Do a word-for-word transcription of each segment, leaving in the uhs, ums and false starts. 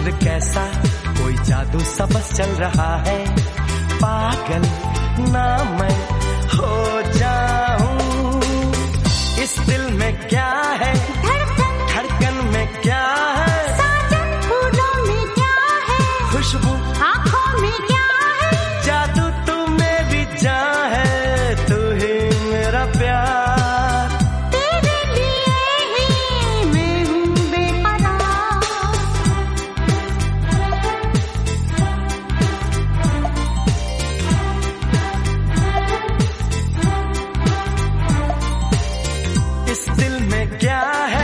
उम्र कैसा कोई जादू सा बस चल रहा है, पागल ना मैं हो जाऊं। इस दिल में क्या है धड़कन, धड़कन में क्या है साजन, फूलों में क्या है खुशबू, आँखों में क्या है जादू, तू मेरी जान है, तू ही मेरा प्यार, तेरे लिए ही मैं हूँ बेकरार। इस दिल में क्या है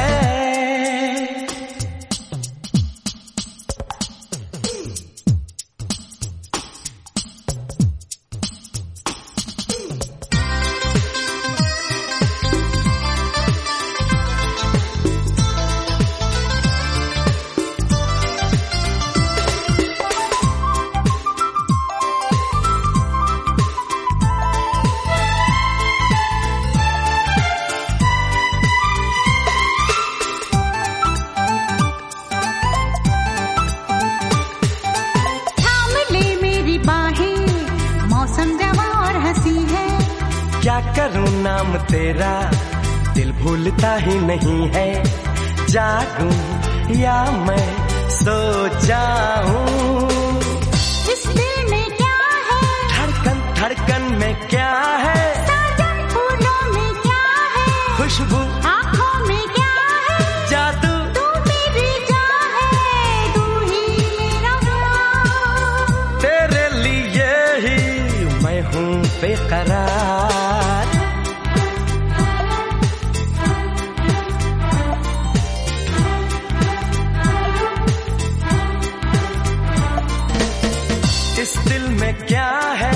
क्या करूं नाम तेरा दिल भूलता ही नहीं है, जागूं या मैं सो जाऊं। इस दिल में क्या है धड़कन, धड़कन में क्या है साजन, फूलों में क्या है खुशबू, आँखों में क्या है जादू, तू मेरी जान है, तू ही मेरा प्यार, तेरे लिए ही मैं हूँ बेकरार। इस दिल में क्या है